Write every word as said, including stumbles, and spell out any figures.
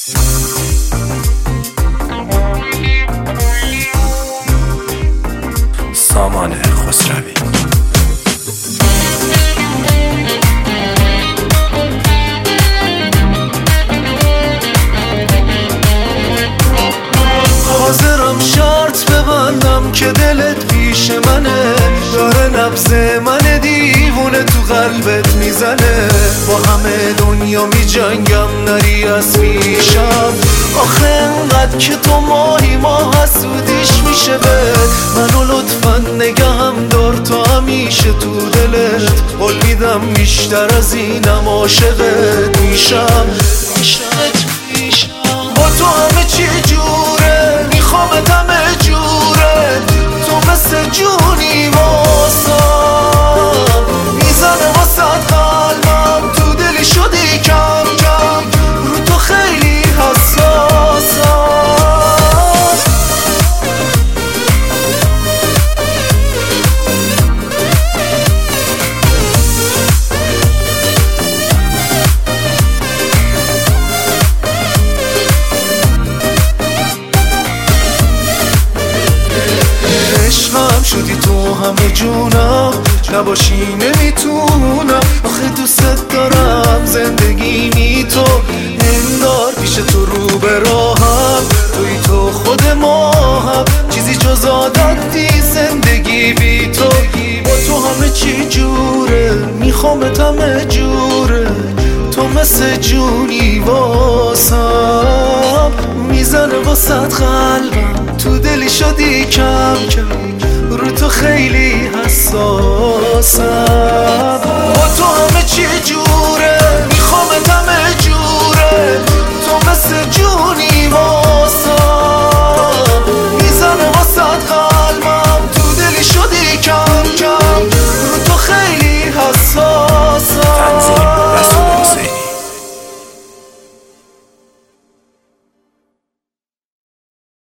سامان خسروی. حاضرم شرط ببندم که دلت پیش منه، داره نبض من دیوونه تو قلبت میزنه. با همه دنیا میجنگم نری از پیشم، آخه انقدر که تو ماهی ما حسودیش میشه بهت. منو لطفا نگهم دار تا همیشه تو دلت، قول میدم بیشتر از اینم عاشقت میشم. با تو همه چی جوره، میخوامت همه جوره، تو مثل جونی واسم، میزنه واسد قلبم، تو دلی شدی کم کم، رو تو خیلی حساسم. عشقم شدی تو همه جونم، نباشی نمیتونم، آخه دوست دارم زندگی تو، انگار پیش تو رو به راهم، توی تو خود ماهم، چیزی جز عادت دی زندگی بی تو. با تو همه چی جوره، میخوامت همه جوره، تو مثل جونی واسم، میزنه واسد قلبم، تو دلی شدی کم کم، رو تو خیلی حساسم. با تو همه چی جوره